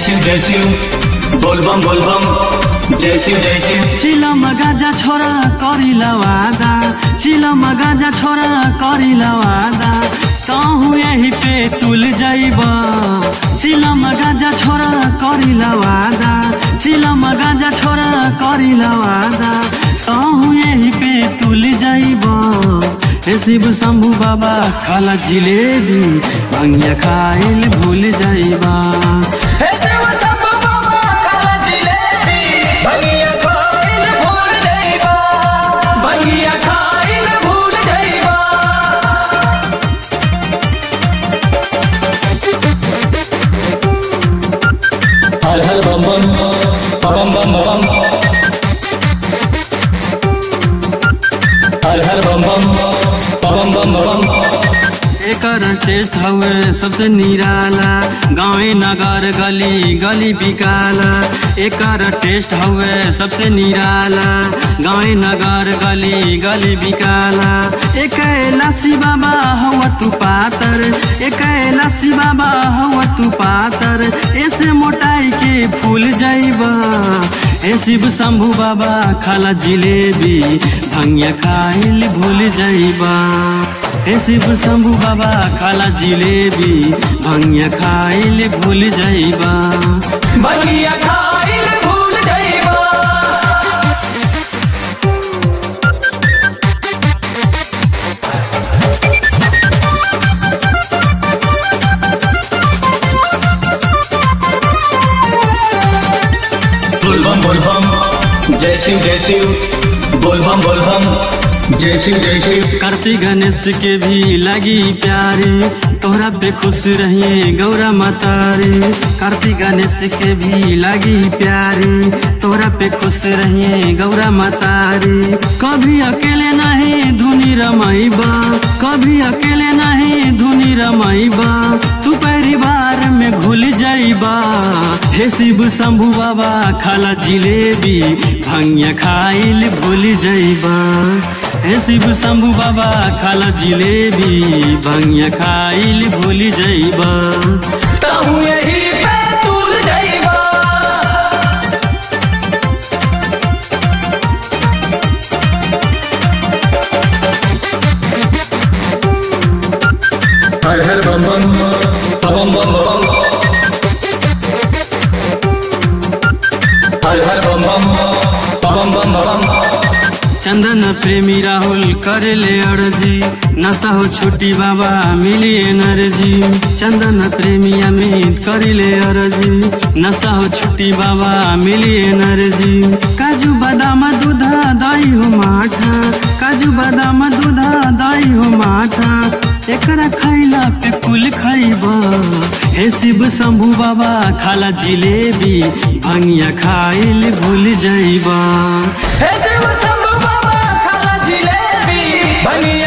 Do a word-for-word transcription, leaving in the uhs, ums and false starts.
शिव जय शिव बोल बम बोल बम जय शिव जय शिव। चिलम गाजा छोरा करिला वादा, चिलम गाजा छोरा करिला वादा, कहूँ यही पे तुल जाइबा। चिलम गाजा छोरा करिला वादा, चिलम गाजा छोरा करिला वादा, कहूँ यही पे तुल जाइबा। हे शिव शंभु बाबा खाला जिलेबी, भंगिया खाइल भूल जाइबा। हे शिव शंभु बाबा खाला जिलेबी, भंगिया खाइल भूल जाइबा, भंगिया खाइल भूल जाइबा। हर हर बम बम बम बम बम, हर हर बम बम बम बम बम। एकर टेस्ट हवे सबसे निराला, गाँव नगर गली गली बिकाला। एकर टेस्ट हवे सबसे निराला, गाँव नगर गली गली बिकाला। एक लस्सी बाबा हवा तू पातर, एक लस्सी बाबा हवा तू पातर, ऐसे मोटाई के फूल जाइबा। हे शिव शंभु बाबा खाला जिलेबी, भंगिया खाइल भूल जाइबा। हे शिव शंभु बाबा खाला जिलेबी, भंगिया खाइल भूल जाइबा, भंगिया खाइल भूल जाइबा। बोल बम बोल बम जय शिव जय शिव बोल बम बोल बम जय शिव जय शिव। कार्तिक गणेश के भी लगी प्यारी, तोहरा पे खुश रहिए गौरा मातारी। कार्तिक गणेश के भी लगी प्यारी, तोहरा पे खुश रहिए गौरा मातारी। कभी अकेले नहीं धुनी रमाइबा, कभी अकेले नहीं धुनी रमाइबा, तू परिवार में घुल जाइबा। हे शिव शंभु बाबा खाला जिलेबी, भंगिया खाइल भूल जाइबा। हे शिव शंभु बाबा खाला जिलेबी, भंगिया खाइल भूल जाइबा, कहूँ यही पे तुल जाइबा। हर हर बम बम बम बम बम, हर हर बम बम बम बम बम। चंदन प्रेमी राहुल कर ले अर्जी, नशा हो छुट्टी बाबा मिली एनर्जी। चंदन प्रेमी अमित कर ले अर्जी, नशा हो छुट्टी बाबा मिली एनर्जी। काजू बादाम दूधा दही हो माठा, काजू बादाम दूधा दही हो माठा, एकरा खैला पे कुल खैबा। हे शिव शंभु बाबा खाला जिलेबी, भंगिया खाइल भूल जाइबा। हे शिव शंभु बाबा खाला जिलेबी, भंगिया